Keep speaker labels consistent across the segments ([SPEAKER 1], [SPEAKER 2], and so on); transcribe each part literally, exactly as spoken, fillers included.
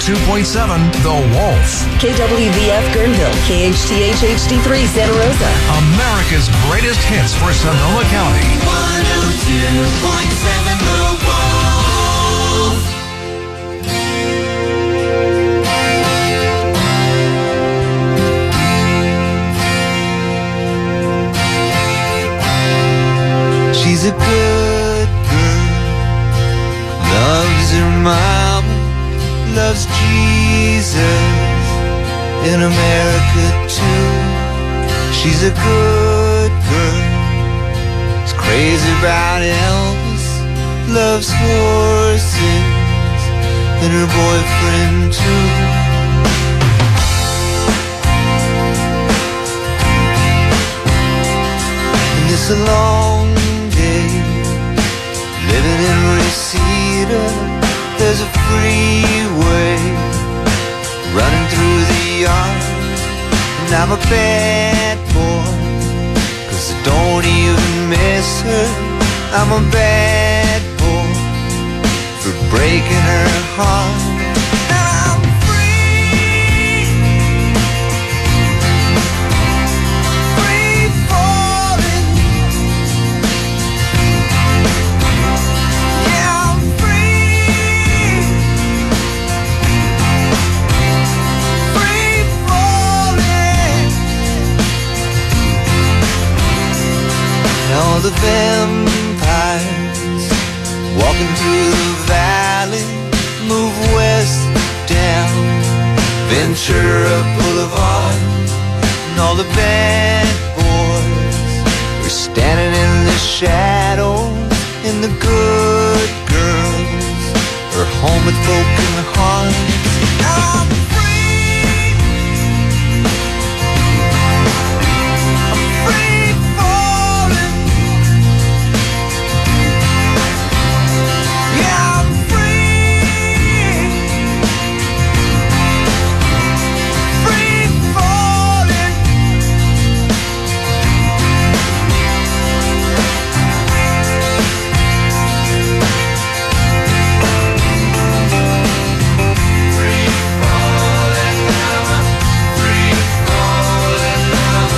[SPEAKER 1] two point seven The Wolf.
[SPEAKER 2] K W V F Guerneville, K H T H H D three Santa Rosa.
[SPEAKER 1] America's greatest hits for Sonoma County.
[SPEAKER 3] one oh two point seven The Wolf.
[SPEAKER 4] She's a good girl, loves her mama, loves Jesus, in America too. She's a good girl, is crazy about Elvis, loves horses, and her boyfriend too. And it's a long day, living in Reseda. There's a freeway running through the yard, and I'm a bad boy, 'cause I don't even miss her. I'm a bad boy for breaking her heart. And I'm free, free falling. Yeah, I'm free, free falling. All the vampires walking through the valley move west down Ventura Boulevard, and all the bad boys are standing in the shadows, and the good girls are home with broken hearts. I'm free, I'm free falling. Yeah, I'm free, free falling. Free falling, I'm free falling, I'm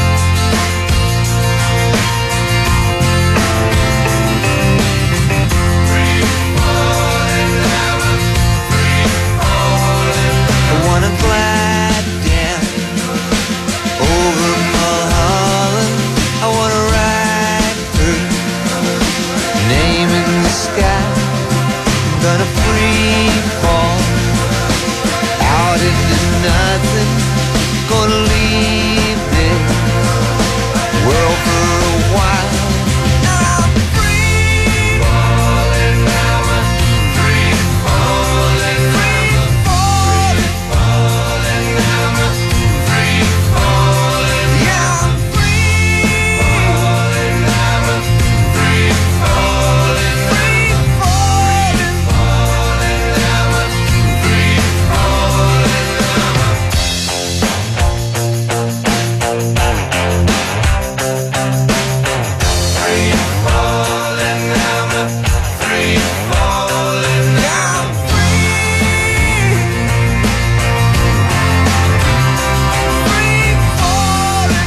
[SPEAKER 4] free falling, I'm free falling. I wanna glide down over Mulholland. I wanna write her name in the sky. I'm gonna free fall out into nothing. Gonna leave this world for a while. I'm free falling, I'm free falling, free falling, falling, I'm free falling. Yeah, I'm free falling, I'm free falling, free falling, falling, I'm free falling, free falling, I'm free falling, I'm free, free falling.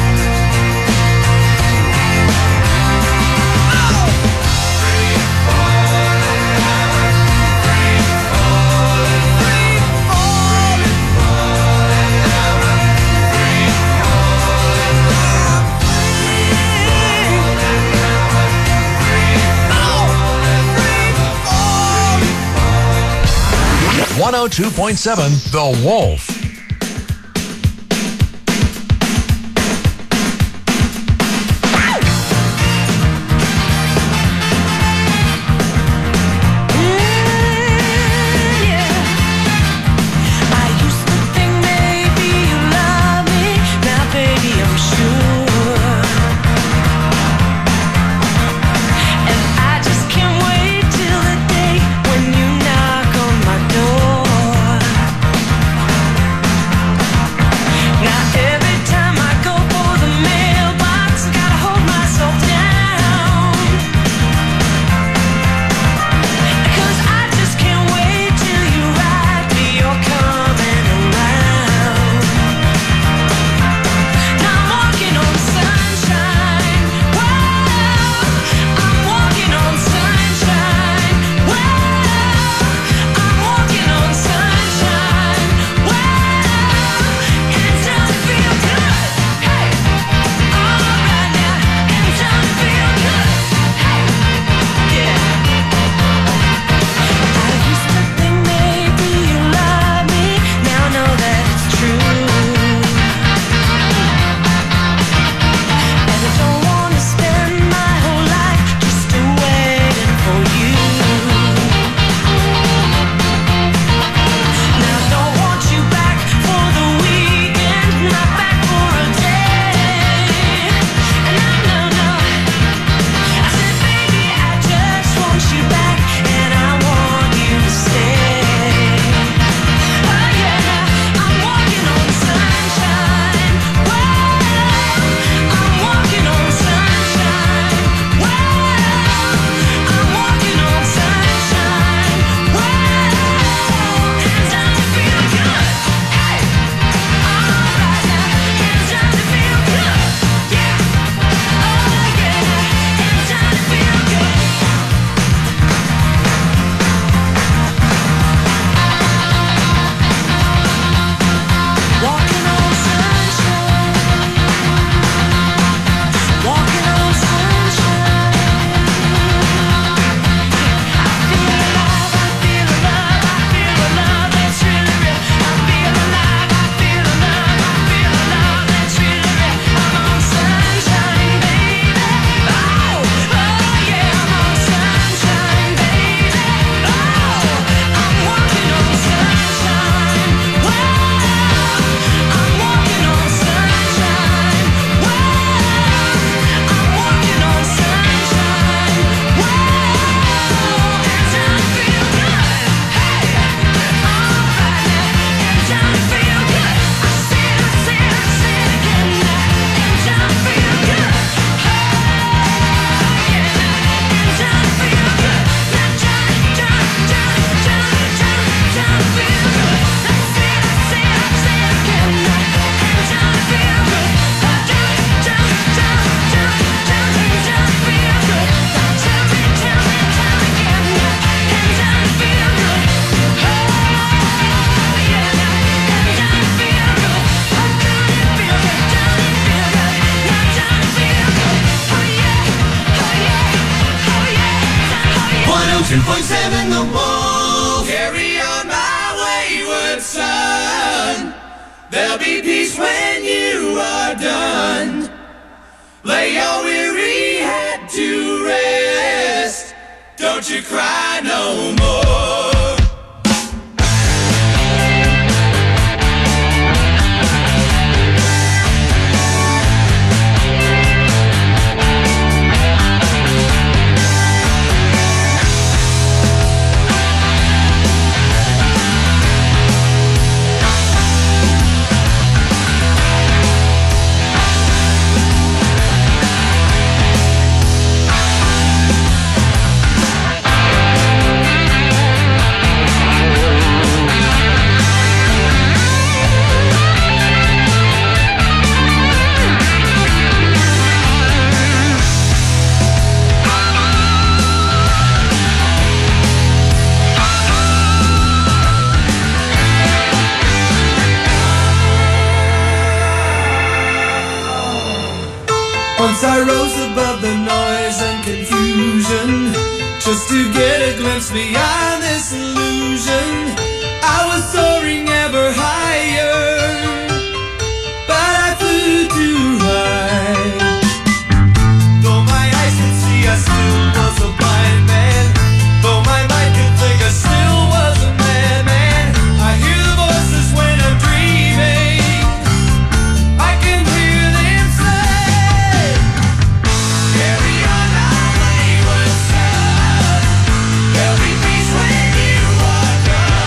[SPEAKER 1] one oh two point seven The Wolf.
[SPEAKER 3] When you knock on my door, two point seven The Wolf. Carry on my wayward son. There'll be peace when you are done. Lay your weary head to rest. Don't you cry no more.
[SPEAKER 4] Once I rose above the noise and confusion, just to get a glimpse beyond this illusion. I was soaring ever higher, but I flew too high. Though my eyes could see, I still was a blind man. Though my mind could think, I still was a madman. I hear the voices when I'm dreaming. I can hear them say, carry on my wayward son. There'll be peace when you are done.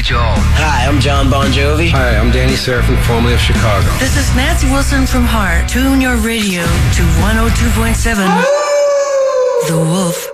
[SPEAKER 1] H O.
[SPEAKER 5] Hi, I'm John Bon Jovi.
[SPEAKER 6] Hi, I'm Danny Serafin, formerly of Chicago.
[SPEAKER 7] This is Nancy Wilson from Heart. Tune your radio to one oh two point seven. The Wolf.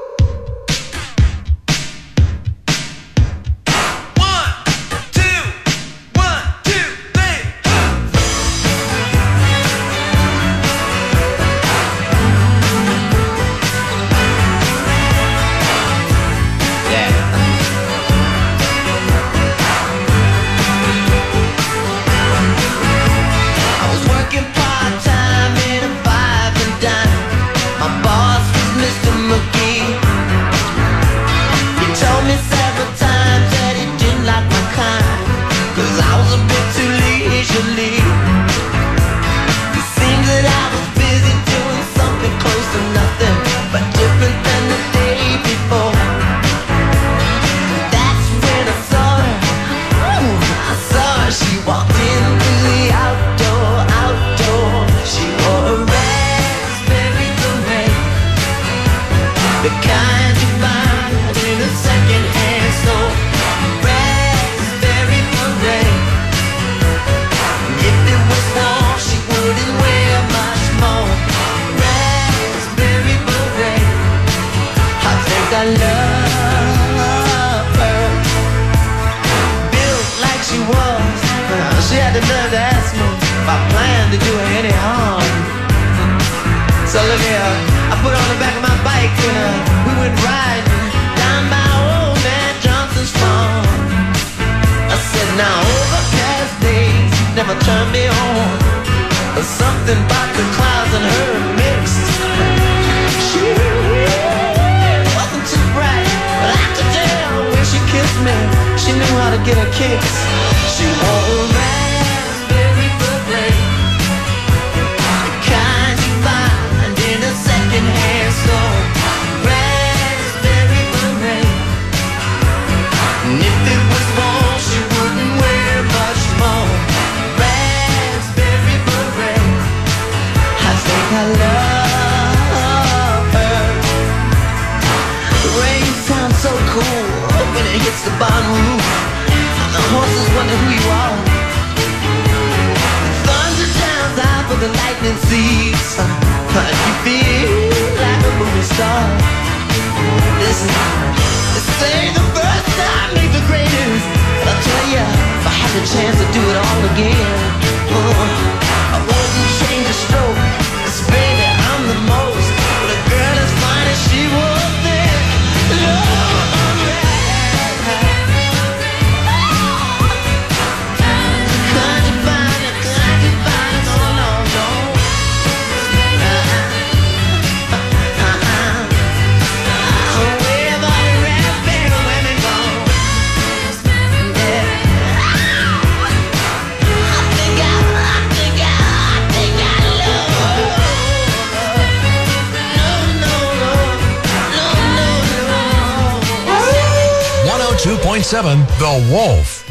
[SPEAKER 1] two point seven The Wolf.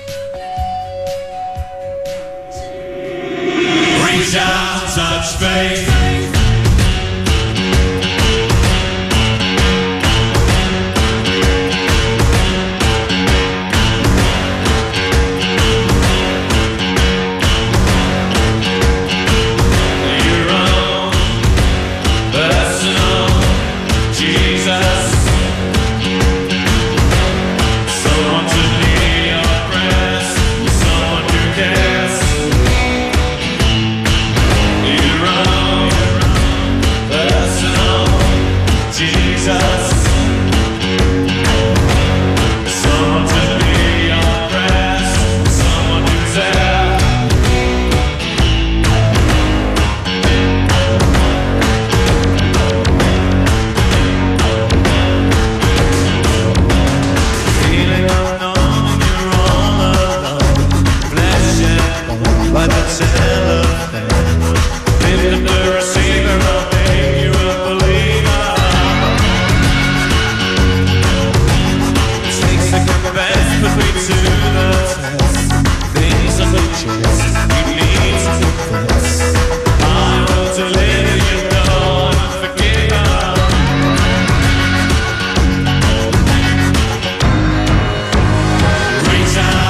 [SPEAKER 3] Reach out, touch faith. Reach out.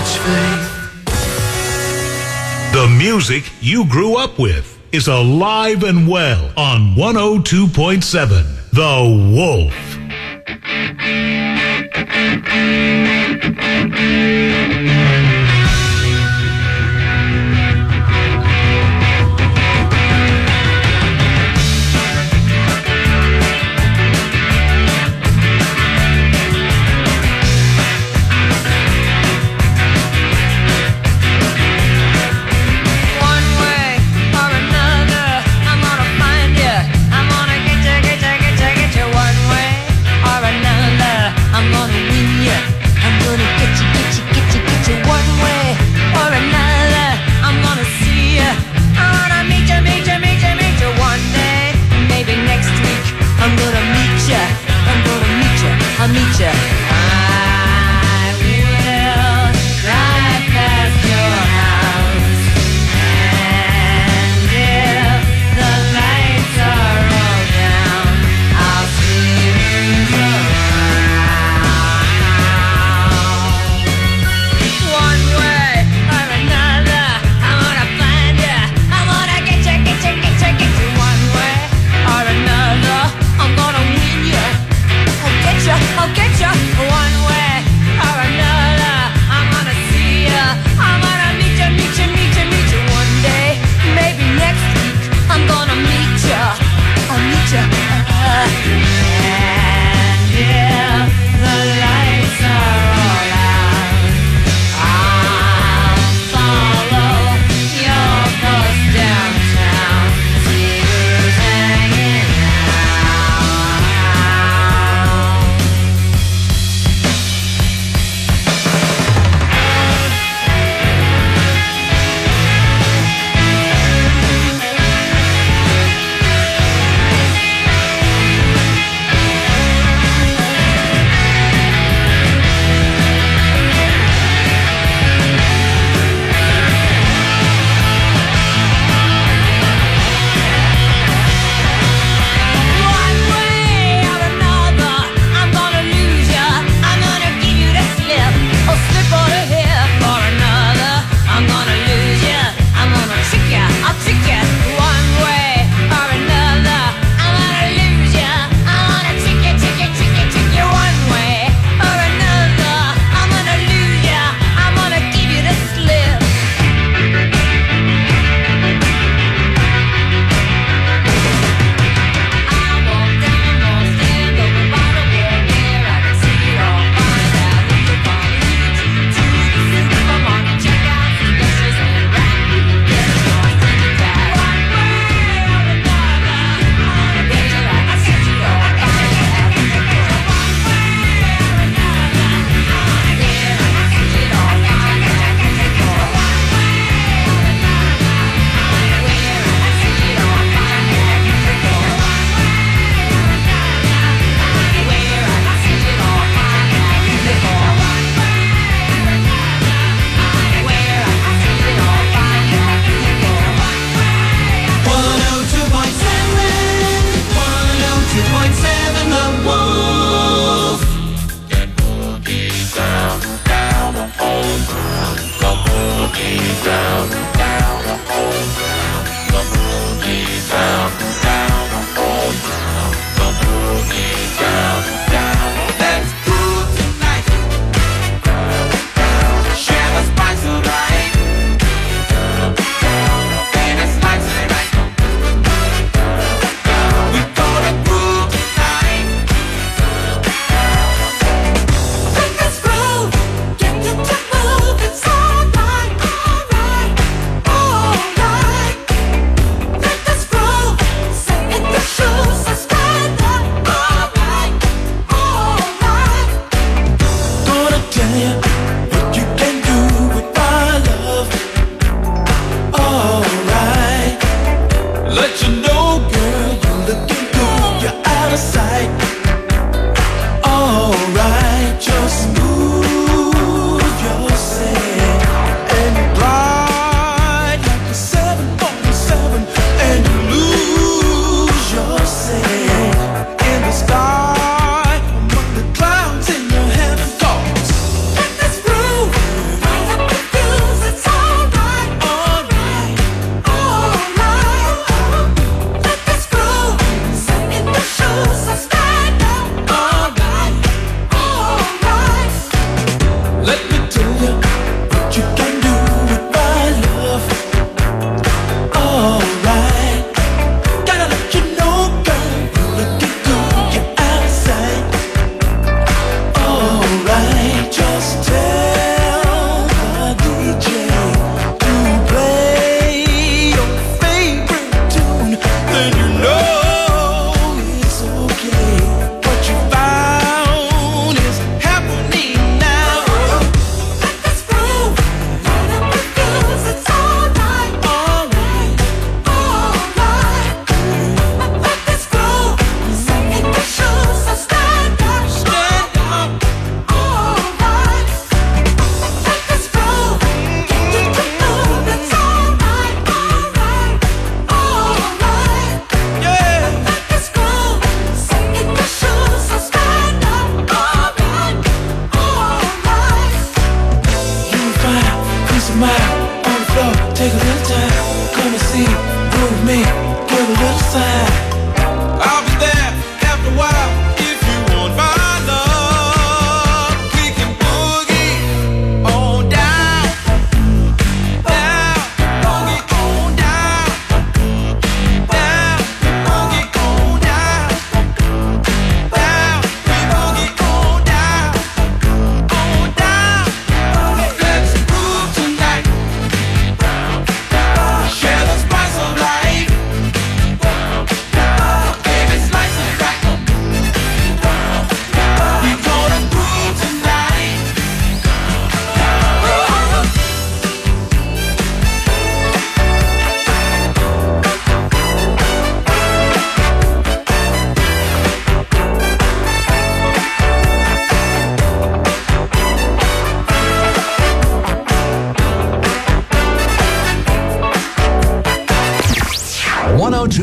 [SPEAKER 4] much faith.
[SPEAKER 1] The music you grew up with is alive and well on one oh two point seven The Wolf.
[SPEAKER 8] I'll meet ya. I will drive past your house, and if the lights are all down, I'll see you around. One way or another, I'm gonna find ya. I'm gonna get ya, get ya, get ya, get ya. One way or another, I'm gonna win ya. I'll get ya, I'll get ya.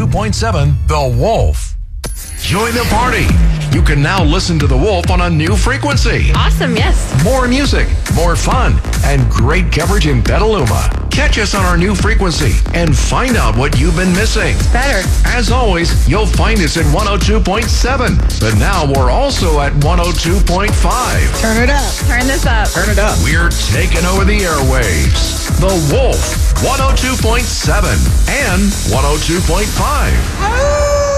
[SPEAKER 9] point seven The Wolf.
[SPEAKER 10] Join the party. You can now listen to The Wolf on a new frequency.
[SPEAKER 8] Awesome, yes.
[SPEAKER 10] More music, more fun, and great coverage in Petaluma. Catch us on our new frequency and find out what you've been missing.
[SPEAKER 8] It's better.
[SPEAKER 10] As always, you'll find us at one oh two point seven, but now we're also at one oh two point five.
[SPEAKER 8] Turn it up. Turn this up.
[SPEAKER 9] Turn it up.
[SPEAKER 10] We're taking over the airwaves. The Wolf, one oh two point seven and one oh two point five.